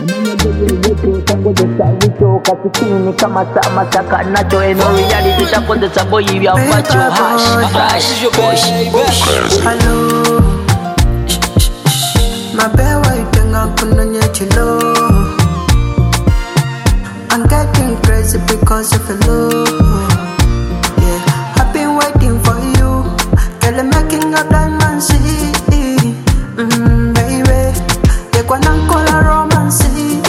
Kasikini kama sama saka nacho eno reality tapoteza boy ya macho hash push. Hello, mabewa itenga kunonye chilo. I'm getting crazy because of your love. Yeah, I've been waiting for you. Girl, I'm making up diamonds. Baby, you're gonna call a romance.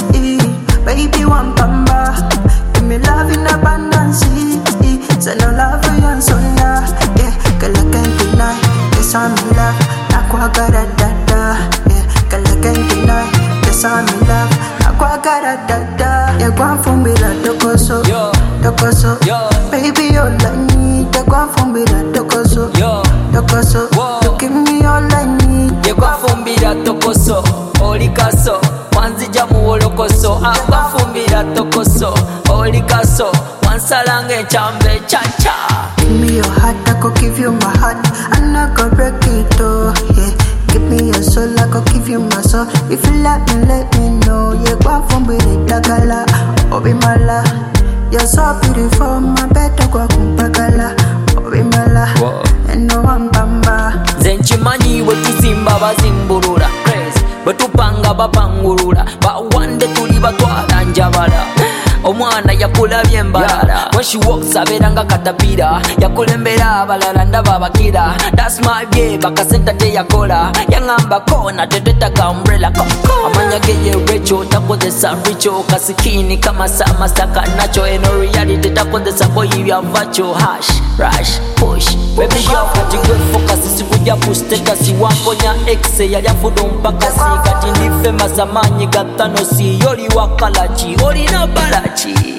Baby, one pamba. Give me love in abundance. Say no love for you and sonda. Yeah, girl, I can't deny. Yes, I'm in love. Nakwagara dada. Yeah, girl, I can't deny. Yes, I'm in love. Nakwagara dada. Yeah, go on for me like dokoso. Dokoso. Baby, all I need. Yeah, go on for me like dokoso. Dokoso. You give me all I need. Yeah, go on for me like dokoso. Olikaso. Wanzija muwolokoso abafumbira tokoso olikaso wansalange chambe chacha. Give me your heart, I go give you my heart, and I go break it oh yeah. Give me your soul, I go give you my soul. If you like me, let me know. Yeah, go from with it, dagala, obi mala. You're so beautiful, my better go kumpagala, obi mala. And no one bamba. Zenchimanyi wetuzimba bazimburura crazy. Betupanga bapangurura bawande tuli batwala njabala. Omwana yakula byembala. When she walks aberanga katapira. Yakulembera abalala ndaba bakira. That's my babe akasenta teyakola. Yangamba kona tetetaga umbrella koko. Amanya geye recho takodesa richo. Kasikini kama sama saka nacho eno reality takodesa boy ya vacho hash push. Baby girl kati gwe focus sikuja kusteka si wakonya exe yalyafudo mpaka si kati ndife mazamanyi gatano si yoli wakalachi oli na balachi.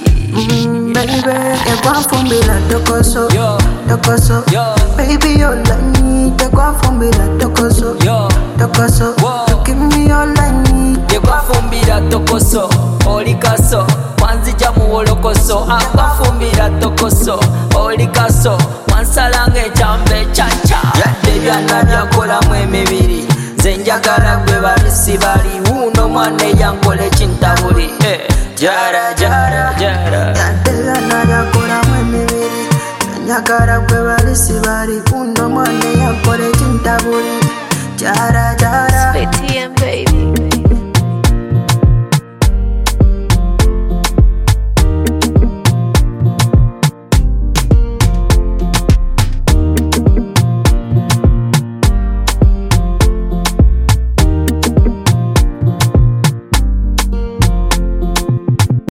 Baby, you go for me like dokoso. Dokoso. Baby, all I need. You go for me like dokoso. Dokoso. You give me all I need. You go for me like dokoso. Olikaso. Wanzija muwolokoso abafumbira tokoso olikaso wansalange chambe chacha. Yadde byana byakola mu emibiri zenjagala gwe balisi bali uno mwana yankole kintabuli jara yadde byana byakola mu emibiri zenjagala gwe balisi bali uno mwana yankole kintabuli jara Spitty and